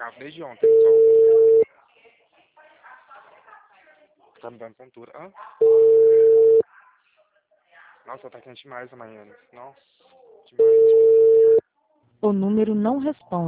gravo desde ontem só. Tá me dando tontura. Hã? Nossa, tá quente demais amanhã. Nossa, demais. O número não responde.